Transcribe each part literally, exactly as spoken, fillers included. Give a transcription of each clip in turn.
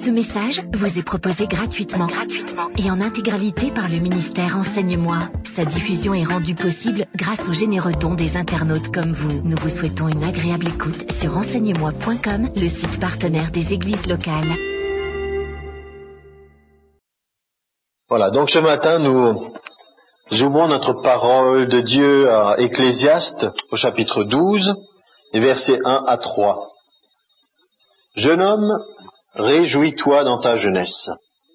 Ce message vous est proposé gratuitement, gratuitement et en intégralité par le ministère Enseigne-moi. Sa diffusion est rendue possible grâce aux généreux dons des internautes comme vous. Nous vous souhaitons une agréable écoute sur enseigne moi point com, le site partenaire des églises locales. Voilà, donc ce matin, nous ouvrons notre parole de Dieu à Ecclésiaste, au chapitre douze, et versets un à trois. Jeune homme, réjouis-toi dans ta jeunesse.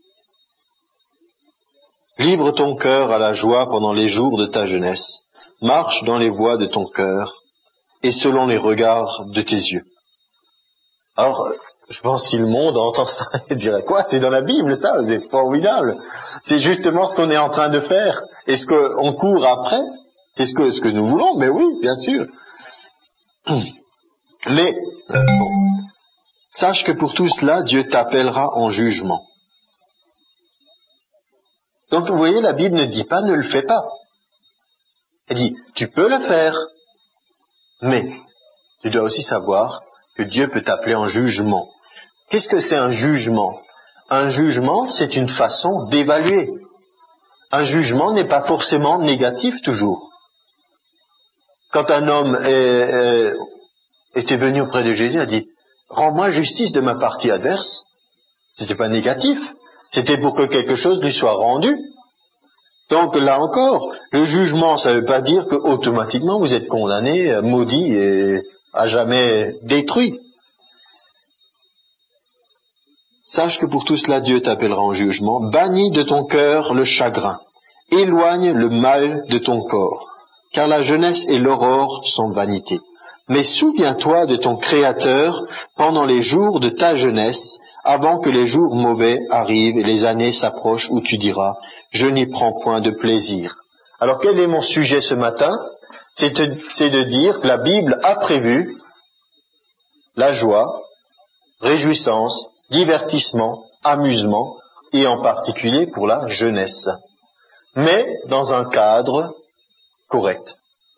Livre ton cœur à la joie pendant les jours de ta jeunesse. Marche dans les voies de ton cœur et selon les regards de tes yeux. Alors, je pense que si le monde entend ça, il dirait quoi? C'est dans la Bible, ça, c'est formidable. C'est justement ce qu'on est en train de faire. Et ce qu'on court après, c'est ce que, ce que nous voulons, mais oui, bien sûr. Mais, bon, sache que pour tout cela, Dieu t'appellera en jugement. Donc, vous voyez, la Bible ne dit pas ne le fais pas. Elle dit, tu peux le faire, mais tu dois aussi savoir que Dieu peut t'appeler en jugement. Qu'est-ce que c'est un jugement? Un jugement, c'est une façon d'évaluer. Un jugement n'est pas forcément négatif toujours. Quand un homme est, est, était venu auprès de Jésus, il a dit, rends-moi justice de ma partie adverse. C'était pas négatif. C'était pour que quelque chose lui soit rendu. Donc là encore, le jugement, ça ne veut pas dire que automatiquement vous êtes condamné, maudit et à jamais détruit. Sache que pour tout cela, Dieu t'appellera en jugement. Bannis de ton cœur le chagrin. Éloigne le mal de ton corps. Car la jeunesse et l'aurore sont vanité. Mais souviens-toi de ton Créateur pendant les jours de ta jeunesse, avant que les jours mauvais arrivent et les années s'approchent où tu diras, je n'y prends point de plaisir. Alors quel est mon sujet ce matin? C'est de, c'est de dire que la Bible a prévu la joie, réjouissance, divertissement, amusement, et en particulier pour la jeunesse. Mais dans un cadre correct.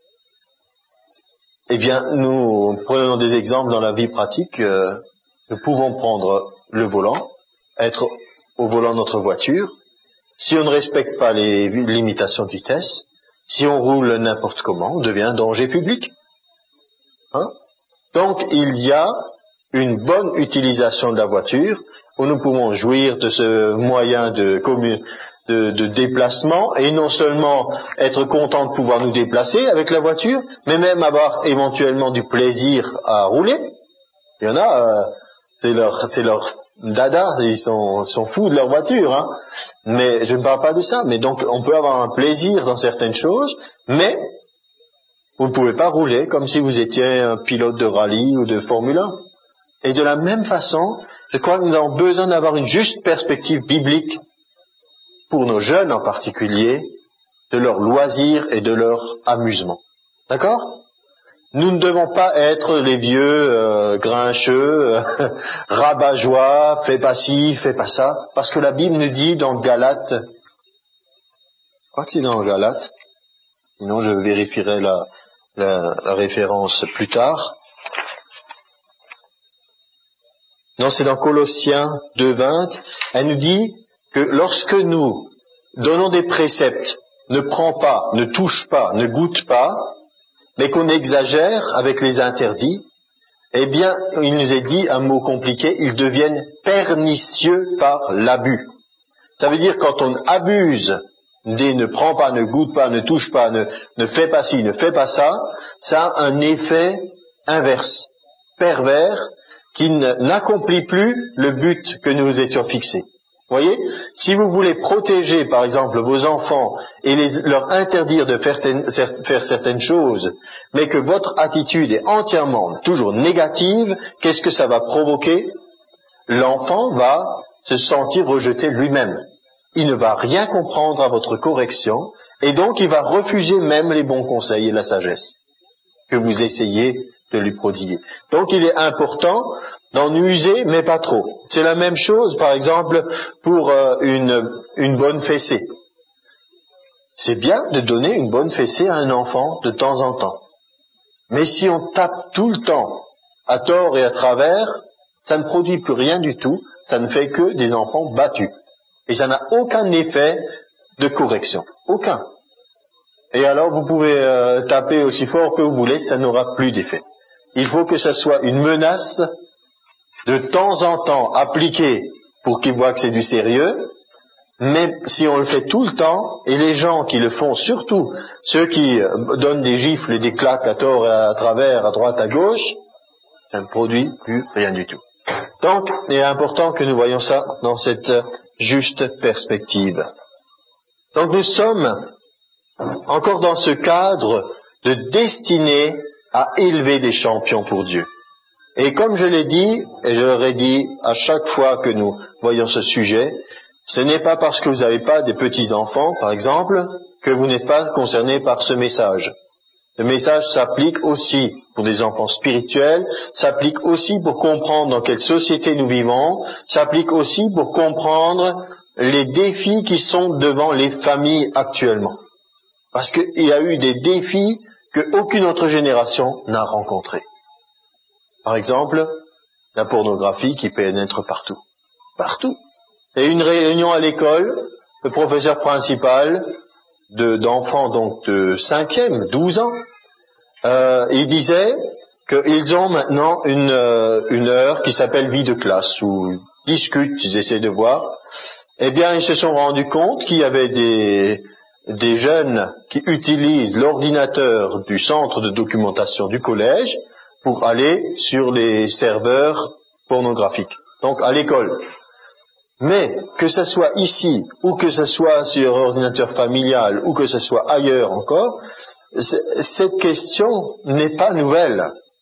Eh bien, nous prenons des exemples dans la vie pratique. Euh, nous pouvons prendre le volant, être au volant de notre voiture. Si on ne respecte pas les limitations de vitesse, si on roule n'importe comment, on devient un danger public. Hein? Donc, il y a une bonne utilisation de la voiture, où nous pouvons jouir de ce moyen de, commun, de, de déplacement, et non seulement être content de pouvoir nous déplacer avec la voiture, mais même avoir éventuellement du plaisir à rouler. Il y en a, euh, c'est leur, c'est leur dada, ils sont, sont fous de leur voiture, hein. Mais je ne parle pas de ça. Mais donc, on peut avoir un plaisir dans certaines choses, mais vous ne pouvez pas rouler comme si vous étiez un pilote de rallye ou de Formule un. Et de la même façon, je crois que nous avons besoin d'avoir une juste perspective biblique pour nos jeunes en particulier, de leur loisir et de leur amusement. D'accord? Nous ne devons pas être les vieux euh, grincheux, euh, rabat-joie, fais pas ci, fais pas ça, parce que la Bible nous dit dans Galates, je crois que c'est dans Galates, sinon je vérifierai la, la, la référence plus tard. Non, c'est dans Colossiens deux vingt, elle nous dit que lorsque nous donnons des préceptes, ne prends pas, ne touche pas, ne goûte pas, mais qu'on exagère avec les interdits, eh bien, il nous est dit un mot compliqué, ils deviennent pernicieux par l'abus. Ça veut dire quand on abuse des ne prends pas, ne goûte pas, ne touche pas, ne, ne fais pas ci, ne fais pas ça, ça a un effet inverse, pervers, qui n'accomplit plus le but que nous étions fixés. Vous voyez, si vous voulez protéger, par exemple, vos enfants et les, leur interdire de faire, faire certaines choses, mais que votre attitude est entièrement toujours négative, qu'est-ce que ça va provoquer? L'enfant va se sentir rejeté lui-même. Il ne va rien comprendre à votre correction, et donc il va refuser même les bons conseils et la sagesse que vous essayez de lui prodiguer. Donc il est important d'en user, mais pas trop. C'est la même chose, par exemple, pour euh, une, une bonne fessée. C'est bien de donner une bonne fessée à un enfant de temps en temps. Mais si on tape tout le temps, à tort et à travers, Ça ne produit plus rien du tout, ça ne fait que des enfants battus. Et ça n'a aucun effet de correction. Aucun. Et alors vous pouvez euh, taper aussi fort que vous voulez, ça n'aura plus d'effet. Il faut que ça soit une menace de temps en temps appliquée pour qu'ils voient que c'est du sérieux, mais si on le fait tout le temps, et les gens qui le font, surtout ceux qui donnent des gifles et des claques à tort et à travers, à droite, à gauche, ça ne produit plus rien du tout. Donc, il est important que nous voyions ça dans cette juste perspective. Donc nous sommes encore dans ce cadre de destinée à élever des champions pour Dieu. Et comme je l'ai dit, et je l'aurais dit à chaque fois que nous voyons ce sujet, ce n'est pas parce que vous n'avez pas des petits-enfants, par exemple, que vous n'êtes pas concerné par ce message. Le message s'applique aussi pour des enfants spirituels, s'applique aussi pour comprendre dans quelle société nous vivons, s'applique aussi pour comprendre les défis qui sont devant les familles actuellement. Parce qu'il y a eu des défis qu'aucune autre génération n'a rencontrés. Par exemple, la pornographie qui pénètre partout. Partout. Il y a eu une réunion à l'école, le professeur principal de, d'enfants donc de cinquième, douze ans, euh, il disait qu'ils ont maintenant une, euh, une heure qui s'appelle vie de classe, où ils discutent, ils essaient de voir. Eh bien, ils se sont rendus compte qu'il y avait des, des jeunes qui utilisent l'ordinateur du centre de documentation du collège pour aller sur les serveurs pornographiques, donc à l'école. Mais que ce soit ici, ou que ce soit sur ordinateur familial, ou que ce soit ailleurs encore, cette question n'est pas nouvelle.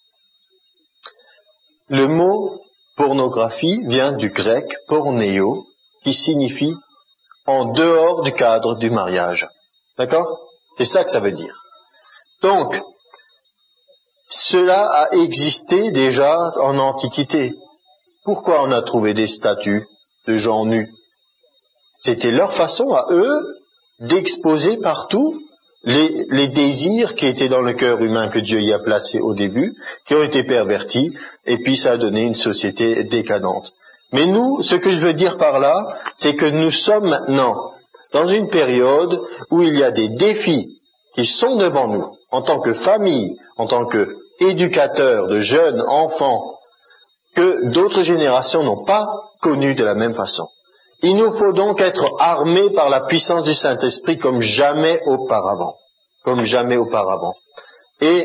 Le mot pornographie vient du grec pornéo, qui signifie en dehors du cadre du mariage. D'accord? C'est ça que ça veut dire. Donc, cela a existé déjà en Antiquité. Pourquoi on a trouvé des statues de gens nus? C'était leur façon à eux d'exposer partout les, les désirs qui étaient dans le cœur humain que Dieu y a placés au début, qui ont été pervertis, et puis ça a donné une société décadente. Mais nous, ce que je veux dire par là, c'est que nous sommes maintenant dans une période où il y a des défis qui sont devant nous, en tant que famille, en tant qu'éducateurs de jeunes enfants, que d'autres générations n'ont pas connu de la même façon. Il nous faut donc être armés par la puissance du Saint-Esprit comme jamais auparavant. Comme jamais auparavant. Et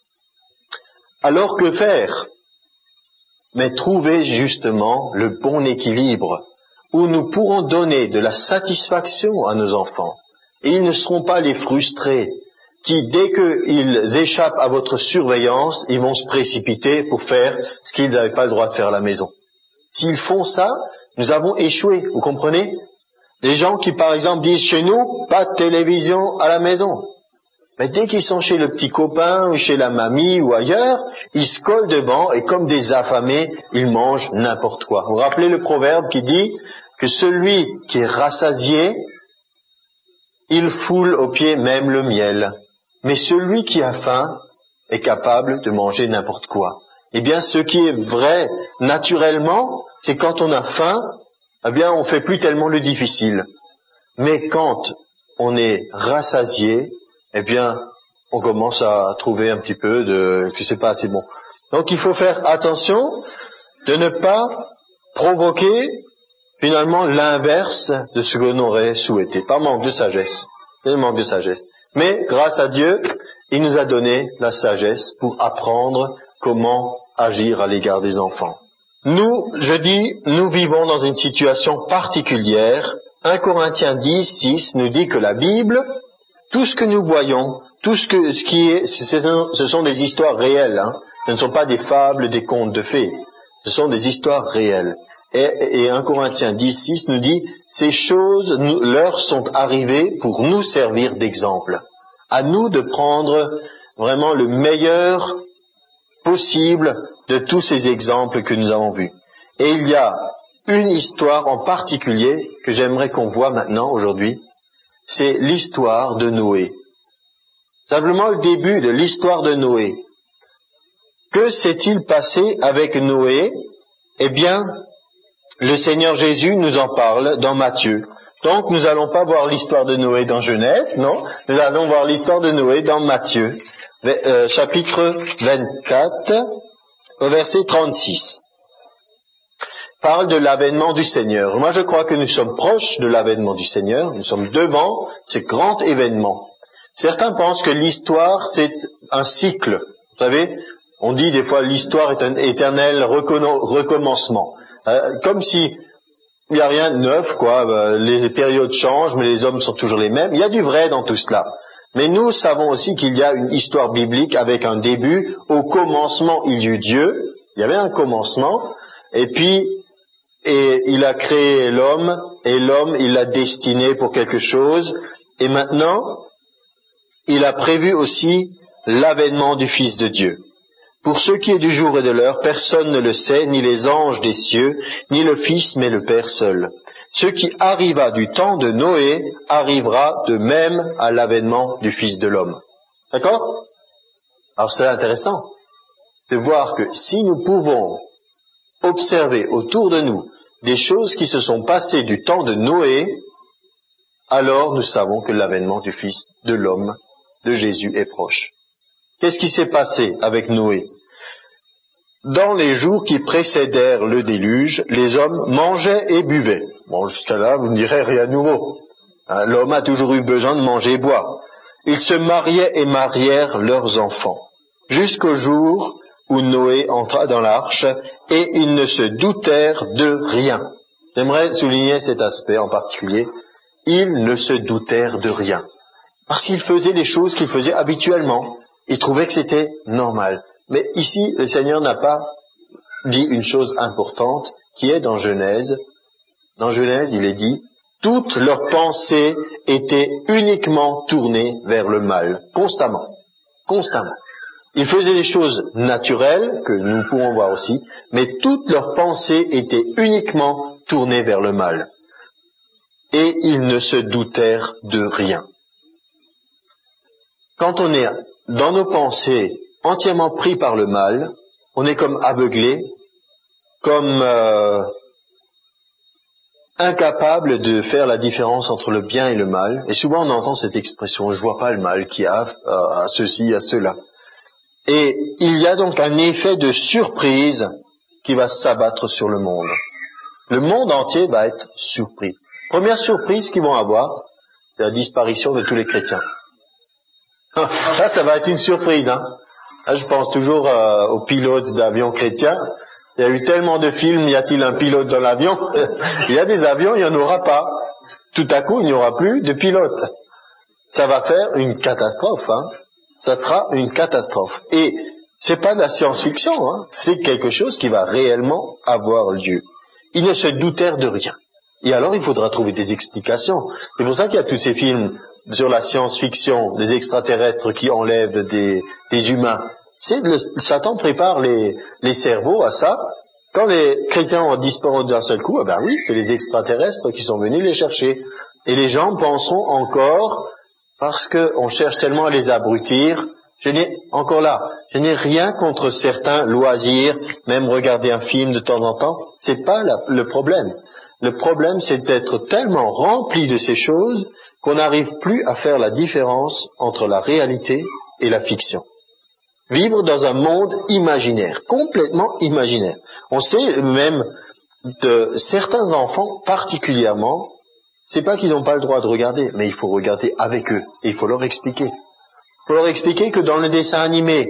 alors que faire? Mais trouver justement le bon équilibre où nous pourrons donner de la satisfaction à nos enfants. Et ils ne seront pas les frustrés qui, dès qu'ils échappent à votre surveillance, ils vont se précipiter pour faire ce qu'ils n'avaient pas le droit de faire à la maison. S'ils font ça, nous avons échoué, vous comprenez? Les gens qui, par exemple, disent chez nous, pas de télévision à la maison. Mais dès qu'ils sont chez le petit copain, ou chez la mamie, ou ailleurs, ils se collent devant, et comme des affamés, ils mangent n'importe quoi. Vous vous rappelez le proverbe qui dit que celui qui est rassasié, il foule aux pieds même le miel. Mais celui qui a faim est capable de manger n'importe quoi. Eh bien, ce qui est vrai naturellement, c'est quand on a faim, eh bien, on fait plus tellement le difficile. Mais quand on est rassasié, eh bien, on commence à trouver un petit peu de, que c'est pas assez bon. Donc, il faut faire attention de ne pas provoquer, finalement, l'inverse de ce que l'on aurait souhaité. Par manque de sagesse. Par manque de sagesse. Mais, grâce à Dieu, il nous a donné la sagesse pour apprendre comment agir à l'égard des enfants. Nous, je dis, nous vivons dans une situation particulière. un Corinthiens dix, six nous dit que la Bible, tout ce que nous voyons, tout ce, que, ce qui est, ce sont des histoires réelles. Hein. Ce ne sont pas des fables, des contes de fées. Ce sont des histoires réelles. Et, et un Corinthiens dix, six nous dit, ces choses nous, leur sont arrivées pour nous servir d'exemple. À nous de prendre vraiment le meilleur possible de tous ces exemples que nous avons vus. Et il y a une histoire en particulier que j'aimerais qu'on voit maintenant, aujourd'hui, c'est l'histoire de Noé. Simplement le début de l'histoire de Noé. Que s'est-il passé avec Noé Eh bien, le Seigneur Jésus nous en parle dans Matthieu. Donc, nous n'allons pas voir l'histoire de Noé dans Genèse, non, nous allons voir l'histoire de Noé dans Matthieu, euh, chapitre vingt-quatre, au verset trente-six. Parle de l'avènement du Seigneur. Moi, je crois que nous sommes proches de l'avènement du Seigneur, nous sommes devant ce grand événement. Certains pensent que l'histoire, c'est un cycle. Vous savez, on dit des fois l'histoire est un éternel recommencement. Euh, comme si il n'y a rien de neuf, quoi. Euh, les périodes changent, mais les hommes sont toujours les mêmes. Il y a du vrai dans tout cela. Mais nous savons aussi qu'il y a une histoire biblique avec un début. Au commencement, il y eut Dieu. Il y avait un commencement. Et puis, et il a créé l'homme. Et l'homme, il l'a destiné pour quelque chose. Et maintenant, il a prévu aussi l'avènement du Fils de Dieu. Pour ce qui est du jour et de l'heure, personne ne le sait, ni les anges des cieux, ni le Fils, mais le Père seul. Ce qui arriva du temps de Noé arrivera de même à l'avènement du Fils de l'homme. D'accord? Alors c'est intéressant de voir que si nous pouvons observer autour de nous des choses qui se sont passées du temps de Noé, alors nous savons que l'avènement du Fils de l'homme, de Jésus, est proche. Qu'est-ce qui s'est passé avec Noé? Dans les jours qui précédèrent le déluge, les hommes mangeaient et buvaient. Bon, jusqu'à là, vous ne direz rien de nouveau. Hein, l'homme a toujours eu besoin de manger et boire. Ils se mariaient et marièrent leurs enfants, jusqu'au jour où Noé entra dans l'arche, et ils ne se doutèrent de rien. J'aimerais souligner cet aspect en particulier. Ils ne se doutèrent de rien. Parce qu'ils faisaient les choses qu'ils faisaient habituellement. Ils trouvaient que c'était normal. Mais ici, le Seigneur n'a pas dit une chose importante qui est dans Genèse. Dans Genèse, il est dit, toutes leurs pensées étaient uniquement tournées vers le mal, constamment, constamment. Ils faisaient des choses naturelles, que nous pouvons voir aussi, mais toutes leurs pensées étaient uniquement tournées vers le mal. Et ils ne se doutèrent de rien. Quand on est dans nos pensées entièrement pris par le mal, on est comme aveuglé, comme euh, incapable de faire la différence entre le bien et le mal. Et souvent on entend cette expression, je vois pas le mal qu'il y a à, à ceci, à cela. Et il y a donc un effet de surprise qui va s'abattre sur le monde. Le monde entier va être surpris. Première surprise qu'ils vont avoir, c'est la disparition de tous les chrétiens. Ça, ça va être une surprise, hein. Là, je pense toujours euh, aux pilotes d'avions chrétiens. Il y a eu tellement de films, y a-t-il un pilote dans l'avion? Il y a des avions, il n'y en aura pas. Tout à coup, il n'y aura plus de pilote. Ça va faire une catastrophe, hein. Ça sera une catastrophe. Et c'est pas de la science-fiction, hein. C'est quelque chose qui va réellement avoir lieu. Ils ne se doutèrent de rien. Et alors, il faudra trouver des explications. C'est pour ça qu'il y a tous ces films sur la science-fiction, des extraterrestres qui enlèvent des, des humains. C'est le, Satan prépare les, les cerveaux à ça. Quand les chrétiens ont disparu d'un seul coup, eh ben oui, c'est les extraterrestres qui sont venus les chercher. Et les gens penseront encore, parce qu'on cherche tellement à les abrutir, je n'ai, encore là, je n'ai rien contre certains loisirs, même regarder un film de temps en temps, c'est pas la, le problème. Le problème, c'est d'être tellement rempli de ces choses qu'on n'arrive plus à faire la différence entre la réalité et la fiction. Vivre dans un monde imaginaire, complètement imaginaire. On sait même de certains enfants particulièrement, c'est pas qu'ils n'ont pas le droit de regarder, mais il faut regarder avec eux et il faut leur expliquer. Il faut leur expliquer que dans le dessin animé,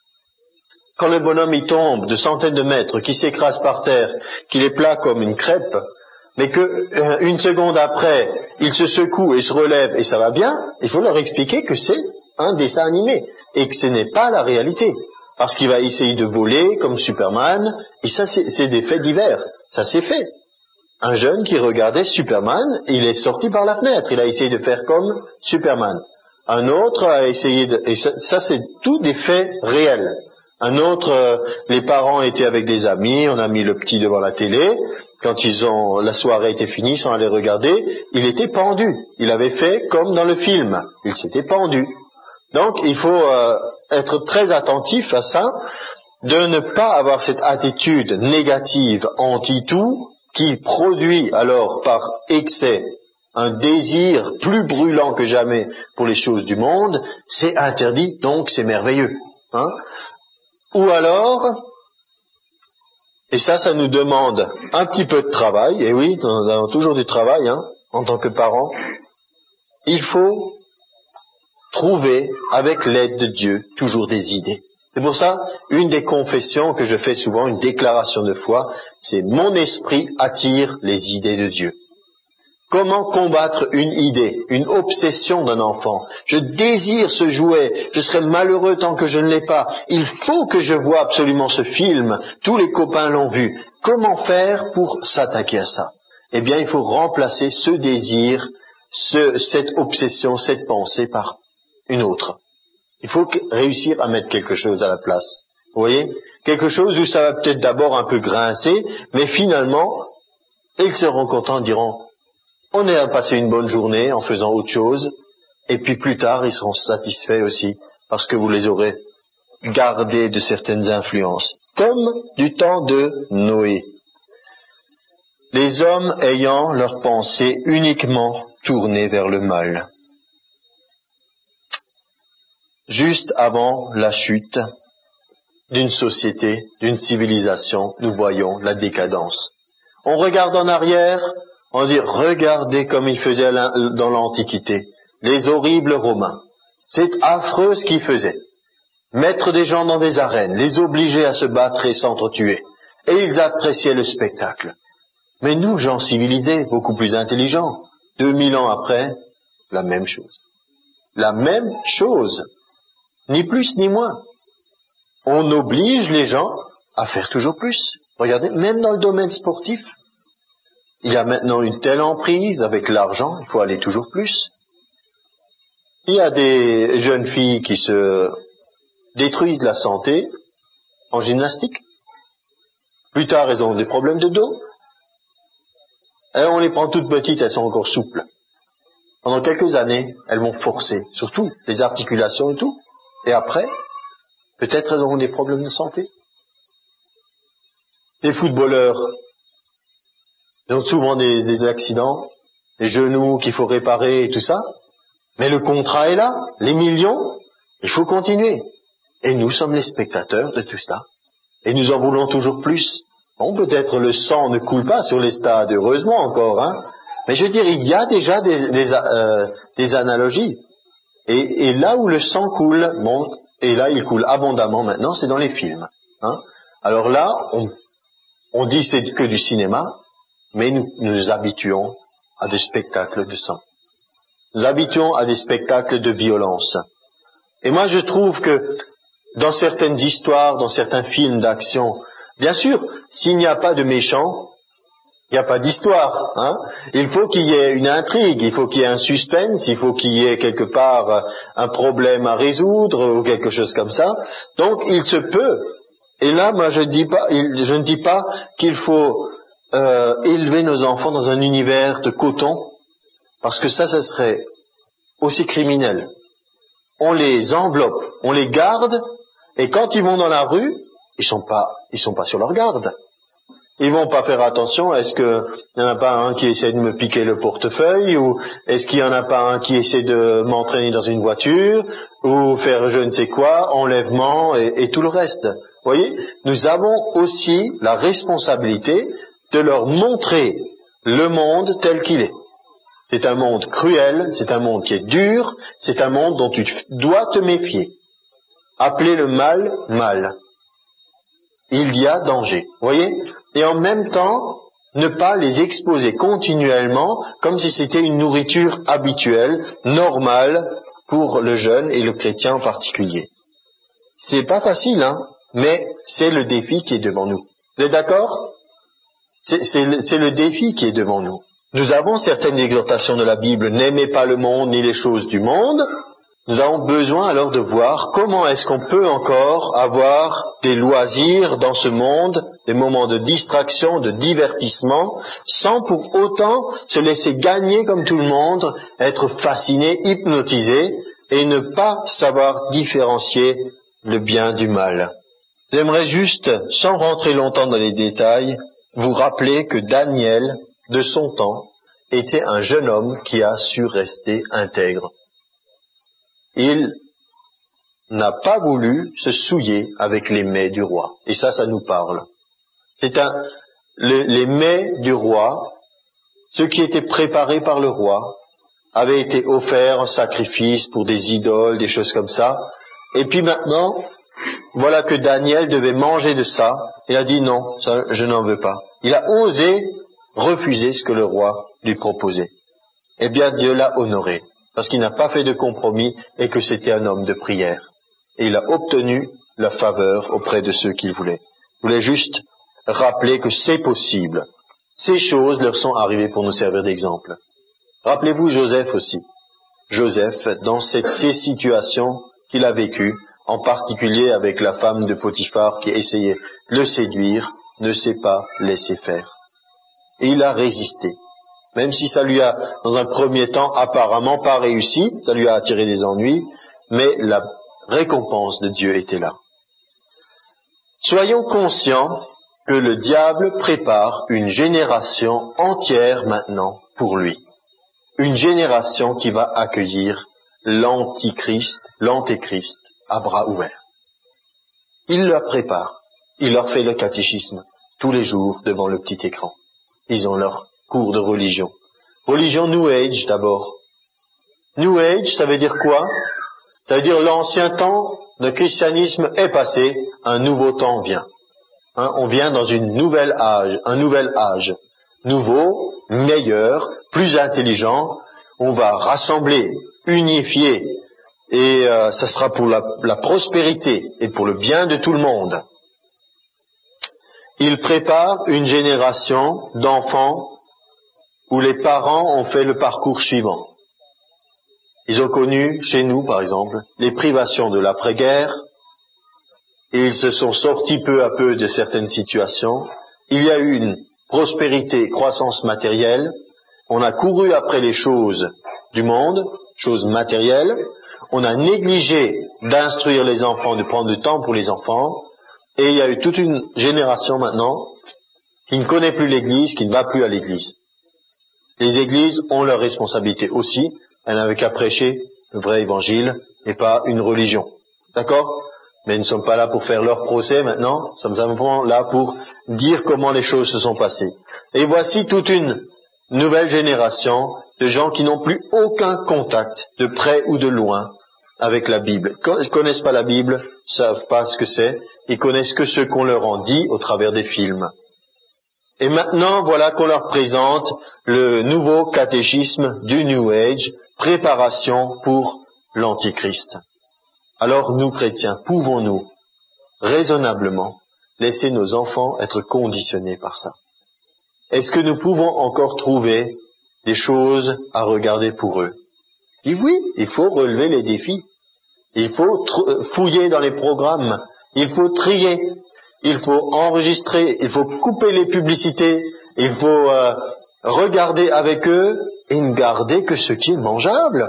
quand le bonhomme y tombe de centaines de mètres, qu'il s'écrase par terre, qu'il est plat comme une crêpe, mais que euh, une seconde après, il se secoue et se relève et ça va bien, il faut leur expliquer que c'est un dessin animé et que ce n'est pas la réalité. Parce qu'il va essayer de voler comme Superman, et ça c'est, c'est des faits divers, ça c'est fait. Un jeune qui regardait Superman, il est sorti par la fenêtre, il a essayé de faire comme Superman. Un autre a essayé de... Et ça, ça c'est tout des faits réels. Un autre, euh, les parents étaient avec des amis, on a mis le petit devant la télé, quand ils ont, la soirée était finie, sans aller regarder, il était pendu. Il avait fait comme dans le film, il s'était pendu. Donc il faut euh, être très attentif à ça. de ne pas avoir cette attitude négative anti-tout, qui produit alors par excès un désir plus brûlant que jamais pour les choses du monde, c'est interdit, donc c'est merveilleux. Hein? Ou alors, et ça, ça nous demande un petit peu de travail, et oui, nous avons toujours du travail, hein, en tant que parents, il faut trouver, avec l'aide de Dieu, toujours des idées. C'est pour ça, une des confessions que je fais souvent, une déclaration de foi, c'est « Mon esprit attire les idées de Dieu ». Comment combattre une idée, une obsession d'un enfant? Je désire ce jouet, je serai malheureux tant que je ne l'ai pas. Il faut que je voie absolument ce film, tous les copains l'ont vu. Comment faire pour s'attaquer à ça? Eh bien, il faut remplacer ce désir, ce, cette obsession, cette pensée par une autre. Il faut réussir à mettre quelque chose à la place. Vous voyez? Quelque chose où ça va peut-être d'abord un peu grincer, mais finalement, ils seront contents, diront, on a passé une bonne journée en faisant autre chose, et puis plus tard, ils seront satisfaits aussi, parce que vous les aurez gardés de certaines influences. Comme du temps de Noé. Les hommes ayant leurs pensées uniquement tournées vers le mal. Juste avant la chute d'une société, d'une civilisation, nous voyons la décadence. On regarde en arrière, on dit, regardez comme ils faisaient dans l'Antiquité, les horribles Romains. C'est affreux ce qu'ils faisaient. Mettre des gens dans des arènes, les obliger à se battre et s'entretuer. Et ils appréciaient le spectacle. Mais nous, gens civilisés, beaucoup plus intelligents, deux mille ans après, la même chose. La même chose. Ni plus ni moins. On oblige les gens à faire toujours plus. Regardez, même dans le domaine sportif, il y a maintenant une telle emprise avec l'argent, il faut aller toujours plus. Il y a des jeunes filles qui se détruisent la santé en gymnastique. Plus tard, elles ont des problèmes de dos. Et on les prend toutes petites, elles sont encore souples. Pendant quelques années, elles vont forcer, surtout les articulations et tout. Et après, peut-être elles auront des problèmes de santé. Les footballeurs, ils ont souvent des, des accidents, les genoux qu'il faut réparer et tout ça. Mais le contrat est là, les millions, il faut continuer. Et nous sommes les spectateurs de tout ça. Et nous en voulons toujours plus. Bon, peut-être le sang ne coule pas sur les stades, heureusement encore, hein. Mais je veux dire, il y a déjà des, des, euh, des analogies. Et, et là où le sang coule, bon, et là il coule abondamment maintenant, c'est dans les films. Hein. Alors là, on, on dit c'est que du cinéma, mais nous nous, nous habituons à des spectacles de sang. Nous habituons à des spectacles de violence. Et moi je trouve que dans certaines histoires, dans certains films d'action, bien sûr, s'il n'y a pas de méchants, il n'y a pas d'histoire. Hein. Il faut qu'il y ait une intrigue, il faut qu'il y ait un suspense, il faut qu'il y ait quelque part un problème à résoudre ou quelque chose comme ça. Donc il se peut. Et là, moi je, dis pas, je ne dis pas qu'il faut euh, élever nos enfants dans un univers de coton, parce que ça, ça serait aussi criminel. On les enveloppe, on les garde, et quand ils vont dans la rue, ils sont pas, ils sont pas sur leur garde. Ils vont pas faire attention, est-ce qu'il n'y en a pas un qui essaie de me piquer le portefeuille, ou est-ce qu'il n'y en a pas un qui essaie de m'entraîner dans une voiture, ou faire je ne sais quoi, enlèvement et, et tout le reste. Vous voyez, nous avons aussi la responsabilité de leur montrer le monde tel qu'il est. C'est un monde cruel, c'est un monde qui est dur, c'est un monde dont tu dois te méfier. Appeler le mal, mal. Il y a danger. Vous voyez ? Et en même temps, ne pas les exposer continuellement comme si c'était une nourriture habituelle, normale pour le jeune et le chrétien en particulier. C'est pas facile, hein, mais c'est le défi qui est devant nous. Vous êtes d'accord ? C'est, c'est, le, c'est le défi qui est devant nous. Nous avons certaines exhortations de la Bible, n'aimez pas le monde ni les choses du monde. Nous avons besoin alors de voir comment est-ce qu'on peut encore avoir des loisirs dans ce monde, des moments de distraction, de divertissement, sans pour autant se laisser gagner comme tout le monde, être fasciné, hypnotisé, et ne pas savoir différencier le bien du mal. J'aimerais juste, sans rentrer longtemps dans les détails, vous rappeler que Daniel, de son temps, était un jeune homme qui a su rester intègre. Il n'a pas voulu se souiller avec les mets du roi. Et ça, ça nous parle. C'est un, le, les mets du roi, ceux qui étaient préparés par le roi, avaient été offerts en sacrifice pour des idoles, des choses comme ça. Et puis maintenant, voilà que Daniel devait manger de ça. Il a dit non, ça, je n'en veux pas. Il a osé refuser ce que le roi lui proposait. Eh bien, Dieu l'a honoré, parce qu'il n'a pas fait de compromis et que c'était un homme de prière. Et il a obtenu la faveur auprès de ceux qu'il voulait. Je voulais juste rappeler que c'est possible. Ces choses leur sont arrivées pour nous servir d'exemple. Rappelez-vous Joseph aussi. Joseph, dans cette, ces situations qu'il a vécues, en particulier avec la femme de Potiphar qui essayait de le séduire, ne s'est pas laissé faire. Et il a résisté. Même si ça lui a, dans un premier temps, apparemment pas réussi, ça lui a attiré des ennuis, mais la récompense de Dieu était là. Soyons conscients que le diable prépare une génération entière maintenant pour lui. Une génération qui va accueillir l'antichrist, l'antéchrist à bras ouverts. Il la prépare. Il leur fait le catéchisme tous les jours devant le petit écran. Ils ont leur cours de religion. Religion New Age d'abord. New Age, ça veut dire quoi? Ça veut dire l'ancien temps, le christianisme est passé, un nouveau temps vient. Hein, on vient dans une nouvelle âge, un nouvel âge. Nouveau, meilleur, plus intelligent. On va rassembler, unifier, et euh, ça sera pour la, la prospérité et pour le bien de tout le monde. Il prépare une génération d'enfants où les parents ont fait le parcours suivant. Ils ont connu, chez nous par exemple, les privations de l'après-guerre, et ils se sont sortis peu à peu de certaines situations. Il y a eu une prospérité, croissance matérielle. On a couru après les choses du monde, choses matérielles. On a négligé d'instruire les enfants, de prendre du temps pour les enfants. Et il y a eu toute une génération maintenant qui ne connaît plus l'Église, qui ne va plus à l'Église. Les Églises ont leur responsabilité aussi. Elles n'avaient qu'à prêcher le vrai évangile et pas une religion. D'accord? Mais nous ne sommes pas là pour faire leur procès maintenant. Nous sommes simplement là pour dire comment les choses se sont passées. Et voici toute une nouvelle génération de gens qui n'ont plus aucun contact, de près ou de loin, avec la Bible. Ils ne connaissent pas la Bible, ne savent pas ce que c'est, ils connaissent que ce qu'on leur en dit au travers des films. Et maintenant, voilà qu'on leur présente le nouveau catéchisme du New Age, préparation pour l'Antichrist. Alors nous, chrétiens, pouvons-nous raisonnablement laisser nos enfants être conditionnés par ça? Est-ce que nous pouvons encore trouver des choses à regarder pour eux? Et oui, il faut relever les défis. Il faut tr- fouiller dans les programmes. Il faut trier. Il faut enregistrer. Il faut couper les publicités. Il faut euh, regarder avec eux et ne garder que ce qui est mangeable.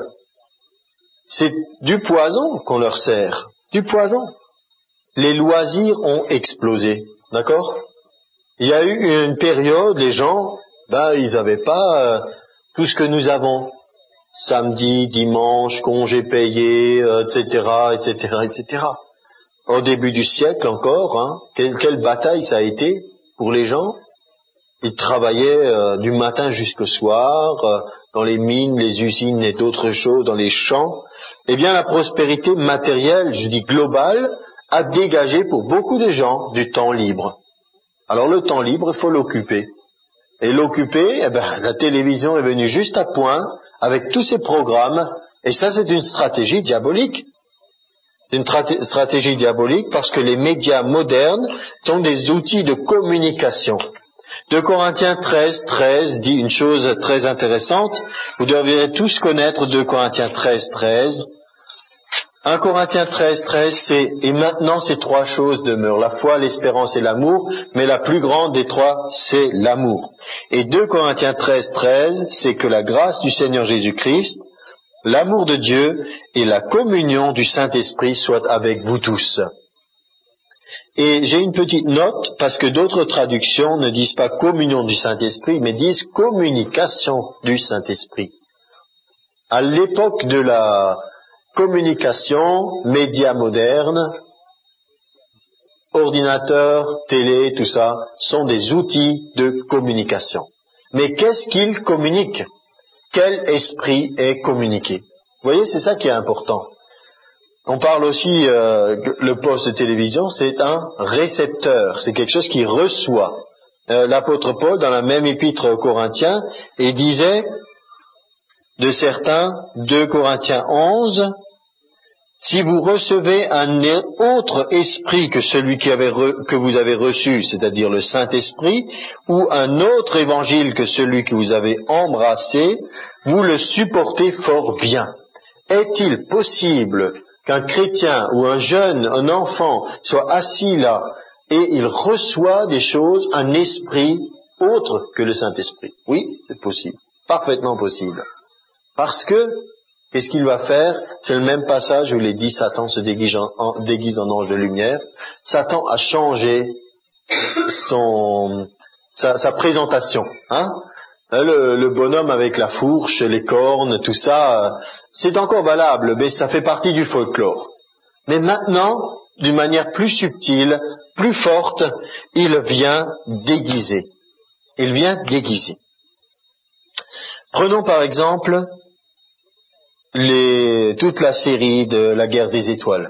C'est du poison qu'on leur sert. Du poison. Les loisirs ont explosé. D'accord? Il y a eu une période, les gens, ben, ils n'avaient pas euh, tout ce que nous avons. Samedi, dimanche, congé payé, euh, et cetera, et cetera, et cetera. Au début du siècle encore, hein, quelle, quelle bataille ça a été pour les gens. Ils travaillaient euh, du matin jusqu'au soir, euh, dans les mines, les usines et d'autres choses, dans les champs. Eh bien, la prospérité matérielle, je dis globale, a dégagé pour beaucoup de gens du temps libre. Alors le temps libre, il faut l'occuper. Et l'occuper, eh ben, la télévision est venue juste à point avec tous ces programmes, et ça c'est une stratégie diabolique. Une tra- stratégie diabolique parce que les médias modernes sont des outils de communication. deux Corinthiens treize, treize dit une chose très intéressante. Vous devriez tous connaître deux Corinthiens treize, treize. un Corinthiens treize, treize, c'est « Et maintenant ces trois choses demeurent, la foi, l'espérance et l'amour, mais la plus grande des trois, c'est l'amour. » Et deux Corinthiens treize, treize, c'est que la grâce du Seigneur Jésus-Christ, l'amour de Dieu et la communion du Saint-Esprit soient avec vous tous. Et j'ai une petite note, parce que d'autres traductions ne disent pas communion du Saint-Esprit, mais disent communication du Saint-Esprit. À l'époque de la communication, médias modernes, ordinateurs, télé, tout ça, sont des outils de communication. Mais qu'est-ce qu'ils communiquent? Quel esprit est communiqué? Vous voyez, c'est ça qui est important. On parle aussi, euh, le poste de télévision, c'est un récepteur, c'est quelque chose qui reçoit. Euh, l'apôtre Paul, dans la même épître aux Corinthiens, il disait de certains, deux Corinthiens onze, si vous recevez un autre esprit que celui qui avait re, que vous avez reçu, c'est-à-dire le Saint-Esprit, ou un autre évangile que celui que vous avez embrassé, vous le supportez fort bien. Est-il possible qu'un chrétien ou un jeune, un enfant, soit assis là et il reçoit des choses, un esprit autre que le Saint-Esprit? Oui, c'est possible, parfaitement possible. Parce que, qu'est-ce qu'il va faire? C'est le même passage où il est dit Satan se déguise en, en, déguise en ange de lumière. Satan a changé son, sa, sa présentation. Hein? Le, le bonhomme avec la fourche, les cornes, tout ça, c'est encore valable, mais ça fait partie du folklore. Mais maintenant, d'une manière plus subtile, plus forte, il vient déguiser. Il vient déguiser. Prenons par exemple les, toute la série de la guerre des étoiles.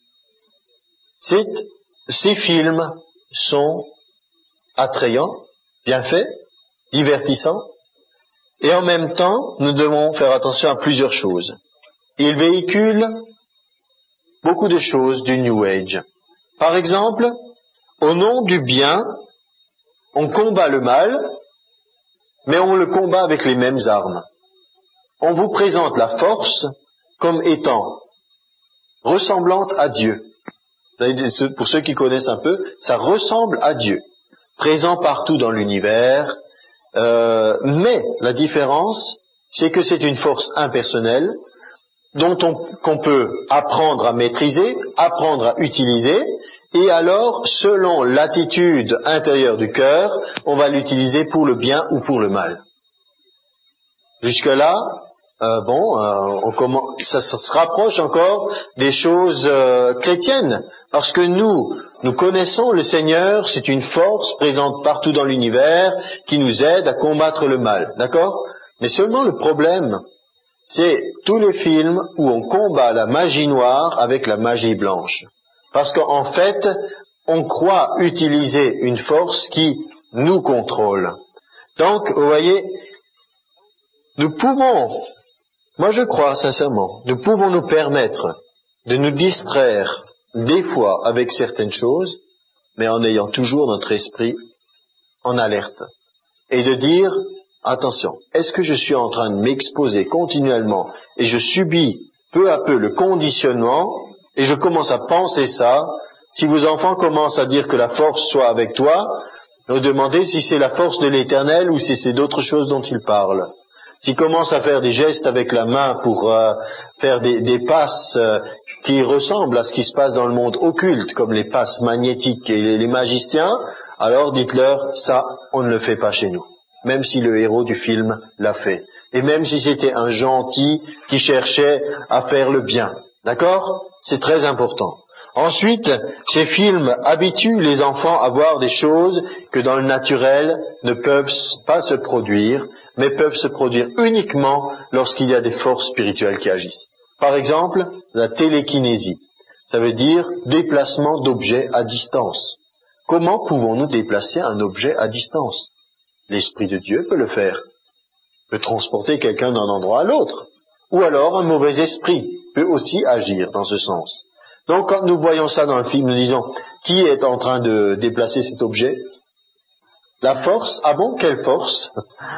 C'est, ces films sont attrayants, bien faits, divertissants, et en même temps, nous devons faire attention à plusieurs choses. Ils véhiculent beaucoup de choses du New Age. Par exemple, au nom du bien, on combat le mal, mais on le combat avec les mêmes armes. On vous présente la force comme étant ressemblante à Dieu. Pour ceux qui connaissent un peu, ça ressemble à Dieu, présent partout dans l'univers, euh, mais la différence, c'est que c'est une force impersonnelle dont on, qu'on peut apprendre à maîtriser, apprendre à utiliser, et alors, selon l'attitude intérieure du cœur, on va l'utiliser pour le bien ou pour le mal. Jusque-là, euh, bon, euh, on commence, ça, ça se rapproche encore des choses euh, chrétiennes, parce que nous, nous connaissons le Seigneur, c'est une force présente partout dans l'univers qui nous aide à combattre le mal, d'accord? Mais seulement le problème, c'est tous les films où on combat la magie noire avec la magie blanche. Parce qu'en fait, on croit utiliser une force qui nous contrôle. Donc, vous voyez, nous pouvons, moi je crois sincèrement, nous pouvons nous permettre de nous distraire des fois avec certaines choses, mais en ayant toujours notre esprit en alerte. Et de dire, attention, est-ce que je suis en train de m'exposer continuellement et je subis peu à peu le conditionnement et je commence à penser ça? Si vos enfants commencent à dire que la force soit avec toi, vous demandez si c'est la force de l'Éternel ou si c'est d'autres choses dont ils parlent. S'ils commencent à faire des gestes avec la main pour euh, faire des, des passes euh, qui ressemblent à ce qui se passe dans le monde occulte, comme les passes magnétiques et les, les magiciens, alors dites-leur, ça, on ne le fait pas chez nous. Même si le héros du film l'a fait. Et même si c'était un gentil qui cherchait à faire le bien. D'accord? C'est très important. Ensuite, ces films habituent les enfants à voir des choses que dans le naturel ne peuvent pas se produire, mais peuvent se produire uniquement lorsqu'il y a des forces spirituelles qui agissent. Par exemple, la télékinésie. Ça veut dire déplacement d'objets à distance. Comment pouvons-nous déplacer un objet à distance? L'Esprit de Dieu peut le faire. Peut transporter quelqu'un d'un endroit à l'autre. Ou alors un mauvais esprit peut aussi agir dans ce sens. Donc quand nous voyons ça dans le film, nous disons, qui est en train de déplacer cet objet? La force? Ah bon, quelle force?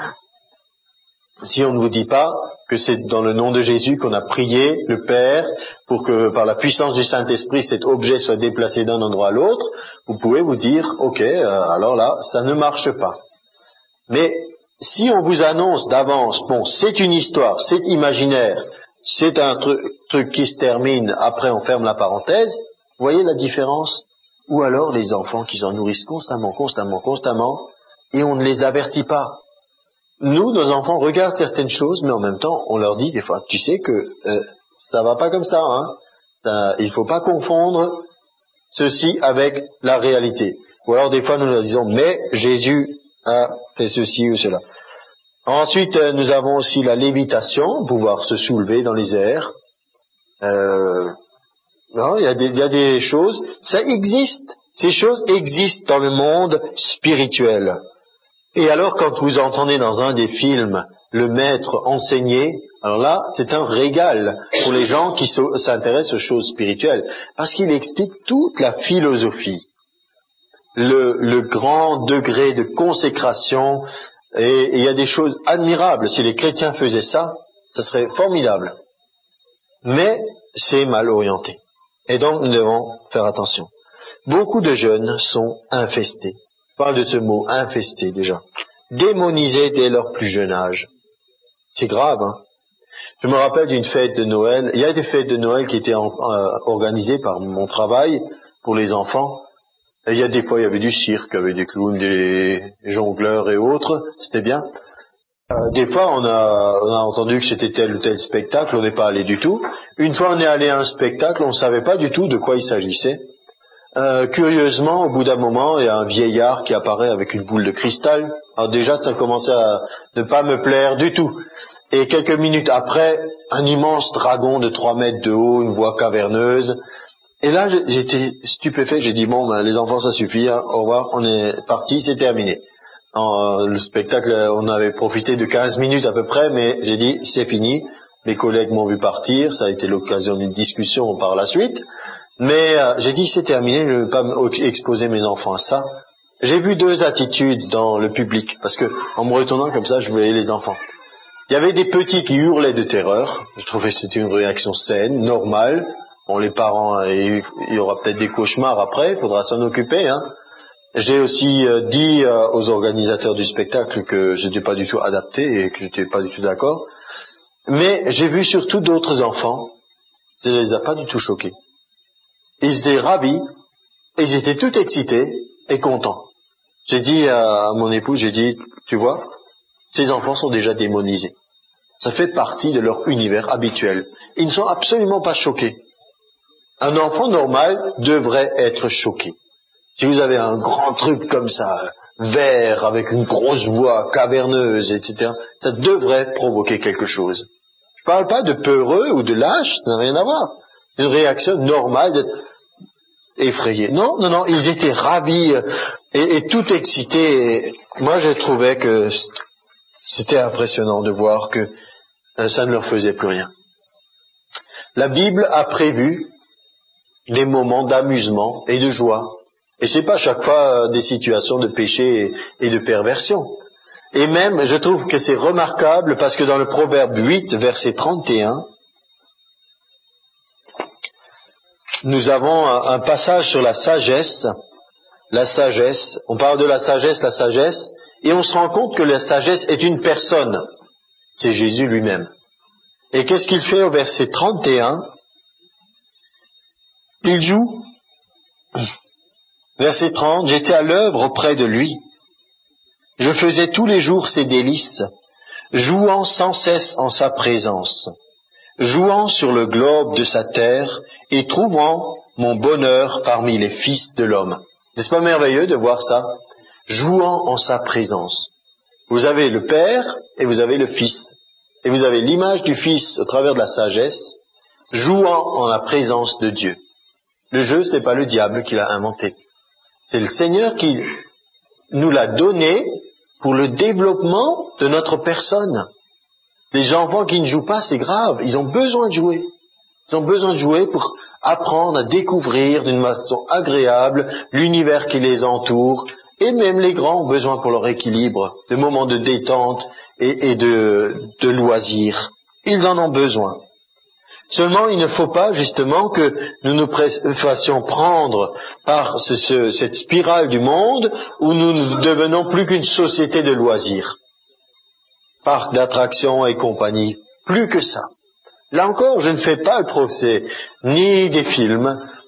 Si on ne vous dit pas que c'est dans le nom de Jésus qu'on a prié le Père pour que par la puissance du Saint-Esprit cet objet soit déplacé d'un endroit à l'autre, vous pouvez vous dire, ok, euh, alors là, ça ne marche pas. Mais si on vous annonce d'avance, bon, c'est une histoire, c'est imaginaire, c'est un truc, truc qui se termine, après on ferme la parenthèse, vous voyez la différence? Ou alors les enfants qui s'en nourrissent constamment, constamment, constamment, et on ne les avertit pas. Nous, nos enfants regardent certaines choses, mais en même temps, on leur dit des fois, tu sais que euh, ça va pas comme ça, hein. Ça, il faut pas confondre ceci avec la réalité. Ou alors des fois nous leur disons, mais Jésus a fait ceci ou cela. Ensuite, euh, nous avons aussi la lévitation, pouvoir se soulever dans les airs. Euh, non, il y a des, il y a des choses, ça existe. Ces choses existent dans le monde spirituel. Et alors, quand vous entendez dans un des films le maître enseigner, alors là, c'est un régal pour les gens qui s'intéressent aux choses spirituelles, parce qu'il explique toute la philosophie, le, le grand degré de consécration, et il y a des choses admirables. Si les chrétiens faisaient ça, ça serait formidable. Mais c'est mal orienté. Et donc, nous devons faire attention. Beaucoup de jeunes sont infestés. Je parle de ce mot, infesté déjà. Démonisés dès leur plus jeune âge. C'est grave, hein. Je me rappelle d'une fête de Noël. Il y a des fêtes de Noël qui étaient en, euh, organisées par mon travail pour les enfants. Et il y a des fois, il y avait du cirque, il y avait des clowns, des jongleurs et autres. C'était bien. Euh, des fois, on a, on a entendu que c'était tel ou tel spectacle. On n'est pas allé du tout. Une fois, on est allé à un spectacle, on ne savait pas du tout de quoi il s'agissait. Euh, curieusement, au bout d'un moment, il y a un vieillard qui apparaît avec une boule de cristal. Alors déjà, ça commençait à ne pas me plaire du tout. Et quelques minutes après, un immense dragon de trois mètres de haut, une voix caverneuse. Et là, j'étais stupéfait. J'ai dit, bon, ben, les enfants, ça suffit. Hein. Au revoir, on est parti, c'est terminé. Alors, le spectacle, on avait profité de quinze minutes à peu près, mais j'ai dit, c'est fini. Mes collègues m'ont vu partir. Ça a été l'occasion d'une discussion par la suite. Mais euh, j'ai dit, c'est terminé, je ne veux pas exposer mes enfants à ça. J'ai vu deux attitudes dans le public, parce que en me retournant comme ça, je voyais les enfants. Il y avait des petits qui hurlaient de terreur. Je trouvais que c'était une réaction saine, normale. Bon, les parents, il y aura peut-être des cauchemars après, il faudra s'en occuper. Hein. J'ai aussi euh, dit euh, aux organisateurs du spectacle que je n'étais pas du tout adapté et que je n'étais pas du tout d'accord. Mais j'ai vu surtout d'autres enfants, ça ne les a pas du tout choqués. Ils étaient ravis, et ils étaient tout excités et contents. J'ai dit à mon épouse, j'ai dit, tu vois, ces enfants sont déjà démonisés. Ça fait partie de leur univers habituel. Ils ne sont absolument pas choqués. Un enfant normal devrait être choqué. Si vous avez un grand truc comme ça, vert, avec une grosse voix caverneuse, et cetera, ça devrait provoquer quelque chose. Je ne parle pas de peureux ou de lâche, ça n'a rien à voir. Une réaction normale d'être effrayé. Non, non, non, ils étaient ravis et, et tout excités. Et moi, je trouvais que c'était impressionnant de voir que euh, ça ne leur faisait plus rien. La Bible a prévu des moments d'amusement et de joie. Et c'est pas chaque fois euh, des situations de péché et, et de perversion. Et même, je trouve que c'est remarquable parce que dans le Proverbe huit, verset trente et un, nous avons un, un passage sur la sagesse. La sagesse, on parle de la sagesse, la sagesse, et on se rend compte que la sagesse est une personne. C'est Jésus lui-même. Et qu'est-ce qu'il fait au verset trente et un? Il joue. Verset trente, j'étais à l'œuvre auprès de lui. Je faisais tous les jours ses délices, jouant sans cesse en sa présence, jouant sur le globe de sa terre et trouvant mon bonheur parmi les fils de l'homme. N'est-ce pas merveilleux de voir ça? Jouant en sa présence. Vous avez le Père et vous avez le Fils. Et vous avez l'image du Fils au travers de la sagesse, jouant en la présence de Dieu. Le jeu, c'est pas le diable qui l'a inventé. C'est le Seigneur qui nous l'a donné pour le développement de notre personne. Les enfants qui ne jouent pas, c'est grave. Ils ont besoin de jouer. Ils ont besoin de jouer pour apprendre à découvrir d'une façon agréable l'univers qui les entoure. Et même les grands ont besoin pour leur équilibre, de moments de détente et, et de, de loisirs. Ils en ont besoin. Seulement, il ne faut pas justement que nous nous fassions prendre par ce, ce, cette spirale du monde où nous ne devenons plus qu'une société de loisirs. Parc d'attractions et compagnie. Plus que ça. Là encore, je ne fais pas le procès ni des films,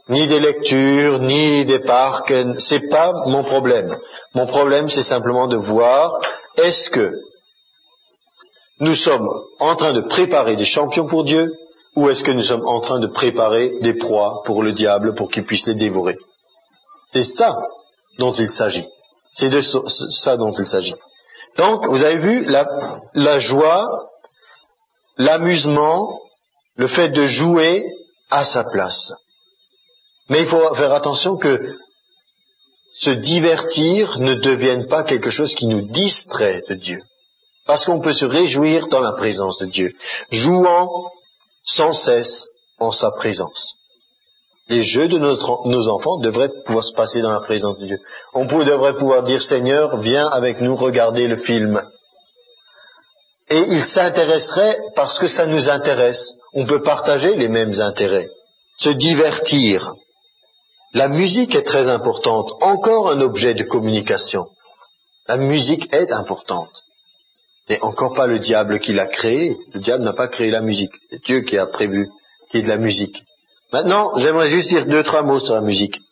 ni des lectures, ni des parcs. C'est pas mon problème. Mon problème, c'est simplement de voir, est-ce que nous sommes en train de préparer des champions pour Dieu, ou est-ce que nous sommes en train de préparer des proies pour le diable, pour qu'il puisse les dévorer? C'est ça dont il s'agit. C'est de ça dont il s'agit. Donc, vous avez vu la, la joie, l'amusement, le fait de jouer à sa place. Mais il faut faire attention que se divertir ne devienne pas quelque chose qui nous distrait de Dieu. Parce qu'on peut se réjouir dans la présence de Dieu, jouant sans cesse en sa présence. Les jeux de notre, nos enfants devraient pouvoir se passer dans la présence de Dieu. On peut, devrait pouvoir dire, Seigneur, viens avec nous regarder le film. Et il s'intéresserait parce que ça nous intéresse. On peut partager les mêmes intérêts. Se divertir. La musique est très importante. Encore un objet de communication. La musique est importante. Et encore pas le diable qui l'a créée. Le diable n'a pas créé la musique. C'est Dieu qui a prévu qu'il y ait de la musique. Maintenant, j'aimerais juste dire deux, trois mots sur la musique.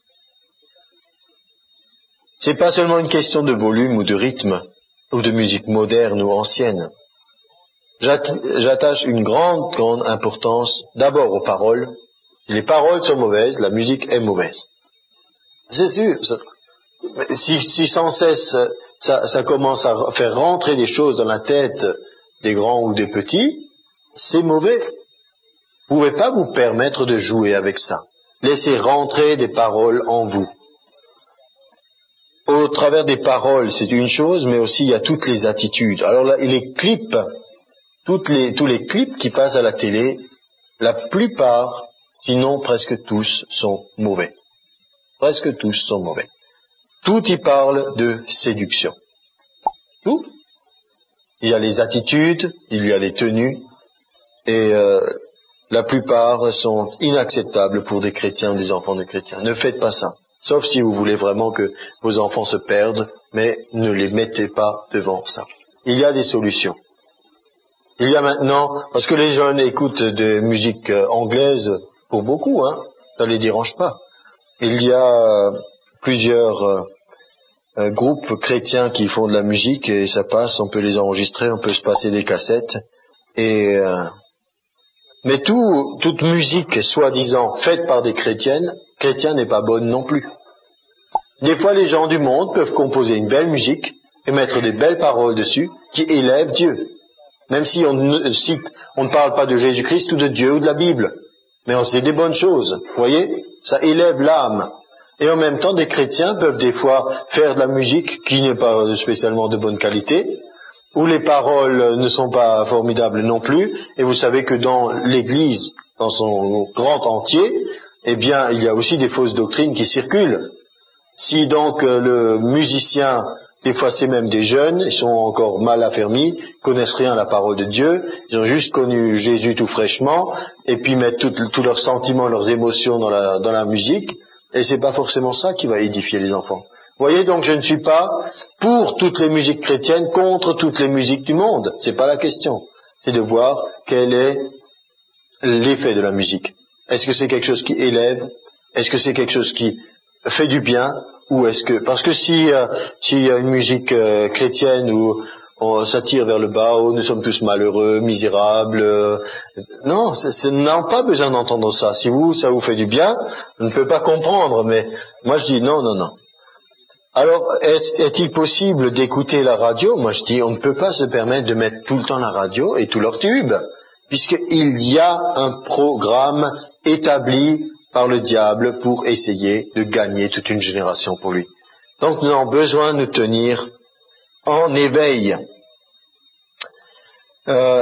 C'est pas seulement une question de volume ou de rythme, ou de musique moderne ou ancienne. J'attache une grande, grande importance d'abord aux paroles. Si les paroles sont mauvaises, la musique est mauvaise. C'est sûr. Si, si sans cesse ça, ça commence à faire rentrer des choses dans la tête des grands ou des petits, c'est mauvais. Vous ne pouvez pas vous permettre de jouer avec ça. Laissez rentrer des paroles en vous. Au travers des paroles, c'est une chose, mais aussi il y a toutes les attitudes. Alors là, les clips, toutes les, tous les clips qui passent à la télé, la plupart, sinon presque tous, sont mauvais. Presque tous sont mauvais. Tout y parle de séduction. Tout. Il y a les attitudes, il y a les tenues, et euh, la plupart sont inacceptables pour des chrétiens ou des enfants de chrétiens. Ne faites pas ça. Sauf si vous voulez vraiment que vos enfants se perdent, mais ne les mettez pas devant ça. Il y a des solutions. Il y a maintenant, parce que les jeunes écoutent de musique anglaise pour beaucoup, hein, ça ne les dérange pas. Il y a plusieurs euh, euh, groupes chrétiens qui font de la musique et ça passe, on peut les enregistrer, on peut se passer des cassettes. Et euh, mais tout, toute musique soi-disant faite par des chrétiennes, chrétien n'est pas bonne non plus. Des fois, les gens du monde peuvent composer une belle musique et mettre des belles paroles dessus qui élèvent Dieu. Même si on ne cite, on ne parle pas de Jésus-Christ ou de Dieu ou de la Bible. Mais c'est des bonnes choses, vous voyez? Ça élève l'âme. Et en même temps, des chrétiens peuvent des fois faire de la musique qui n'est pas spécialement de bonne qualité, où les paroles ne sont pas formidables non plus, et vous savez que dans l'Église, dans son grand entier, eh bien, il y a aussi des fausses doctrines qui circulent. Si donc le musicien, des fois c'est même des jeunes, ils sont encore mal affermis, connaissent rien à la parole de Dieu, ils ont juste connu Jésus tout fraîchement, et puis mettent tous leurs sentiments, leurs émotions dans la, dans la musique, et c'est pas forcément ça qui va édifier les enfants. Vous voyez, donc je ne suis pas pour toutes les musiques chrétiennes contre toutes les musiques du monde. C'est pas la question. C'est de voir quel est l'effet de la musique. Est-ce que c'est quelque chose qui élève? Est-ce que c'est quelque chose qui fait du bien? Ou est-ce que, parce que si, euh, s'il y a une musique euh, chrétienne où on s'attire vers le bas, où nous sommes tous malheureux, misérables, euh, non, c'est, n'a pas besoin d'entendre ça. Si vous, ça vous fait du bien, on ne peut pas comprendre, mais moi je dis non, non, non. Alors, est, est-il possible d'écouter la radio? Moi je dis, on ne peut pas se permettre de mettre tout le temps la radio et tous leurs tubes, puisqu'il y a un programme établi par le diable pour essayer de gagner toute une génération pour lui. Donc nous avons besoin de nous tenir en éveil. Euh,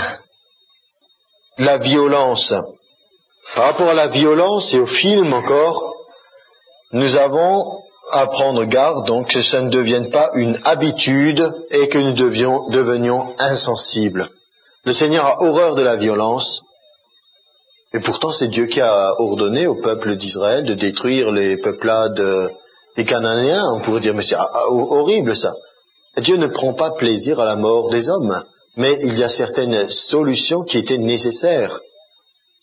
la violence. Par rapport à la violence et au film encore, nous avons à prendre garde donc que ça ne devienne pas une habitude et que nous devions, devenions insensibles. Le Seigneur a horreur de la violence. Et pourtant, c'est Dieu qui a ordonné au peuple d'Israël de détruire les peuplades des Cananéens. On pourrait dire, mais c'est horrible ça. Dieu ne prend pas plaisir à la mort des hommes, mais il y a certaines solutions qui étaient nécessaires.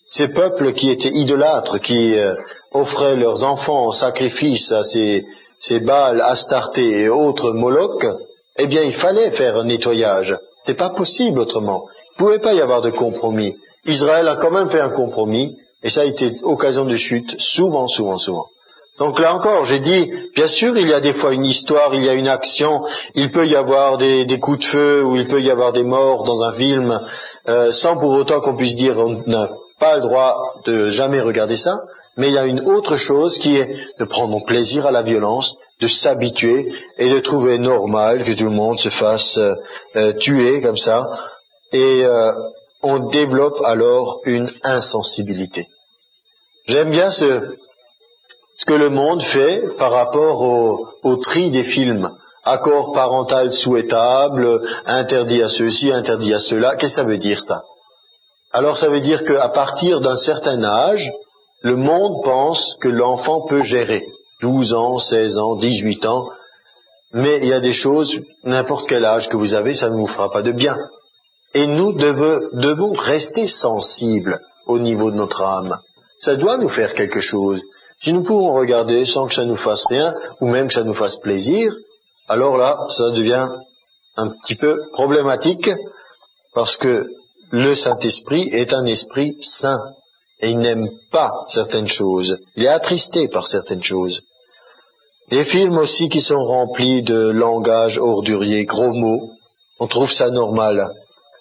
ces peuples qui étaient idolâtres, qui euh, offraient leurs enfants en sacrifice à ces, ces Baals, Astarté et autres Moloch, eh bien il fallait faire un nettoyage. C'était pas possible autrement. Il ne pouvait pas y avoir de compromis. Israël a quand même fait un compromis, et ça a été occasion de chute souvent, souvent, souvent. Donc là encore, j'ai dit, bien sûr, il y a des fois une histoire, il y a une action, il peut y avoir des, des coups de feu, ou il peut y avoir des morts dans un film, euh, sans pour autant qu'on puisse dire on n'a pas le droit de jamais regarder ça, mais il y a une autre chose qui est de prendre plaisir à la violence, de s'habituer et de trouver normal que tout le monde se fasse euh, euh, tuer comme ça, et euh, on développe alors une insensibilité. J'aime bien ce... ce que le monde fait par rapport au, au tri des films. Accord parental souhaitable, interdit à ceci, interdit à cela. Qu'est-ce que ça veut dire ça? Alors ça veut dire qu'à partir d'un certain âge, le monde pense que l'enfant peut gérer. douze ans, seize ans, dix-huit ans. Mais il y a des choses, n'importe quel âge que vous avez, ça ne vous fera pas de bien. Et nous devons, devons rester sensibles au niveau de notre âme. Ça doit nous faire quelque chose. Si nous pouvons regarder sans que ça nous fasse rien, ou même que ça nous fasse plaisir, alors là, ça devient un petit peu problématique, parce que le Saint-Esprit est un esprit saint, et il n'aime pas certaines choses. Il est attristé par certaines choses. Des films aussi qui sont remplis de langage ordurier, gros mots, on trouve ça normal.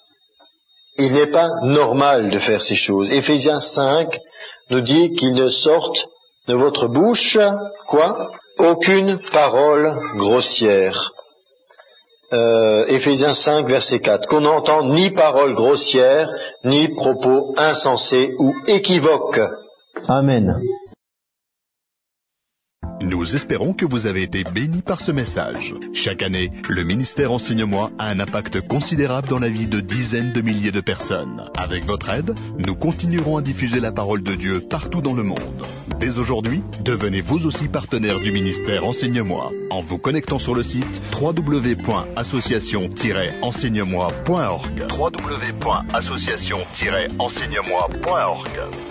Il n'est pas normal de faire ces choses. Éphésiens cinq nous dit qu'il ne sorte de votre bouche, quoi? Aucune parole grossière. Euh, Éphésiens cinq, verset quatre. Qu'on n'entende ni parole grossière, ni propos insensés ou équivoques. Amen. Nous espérons que vous avez été bénis par ce message. Chaque année, le ministère Enseigne-moi a un impact considérable dans la vie de dizaines de milliers de personnes. Avec votre aide, nous continuerons à diffuser la parole de Dieu partout dans le monde. Dès aujourd'hui, devenez vous aussi partenaire du ministère Enseigne-moi en vous connectant sur le site w w w point association tiret enseigne moi point org. w w w point association tiret enseigne moi point org.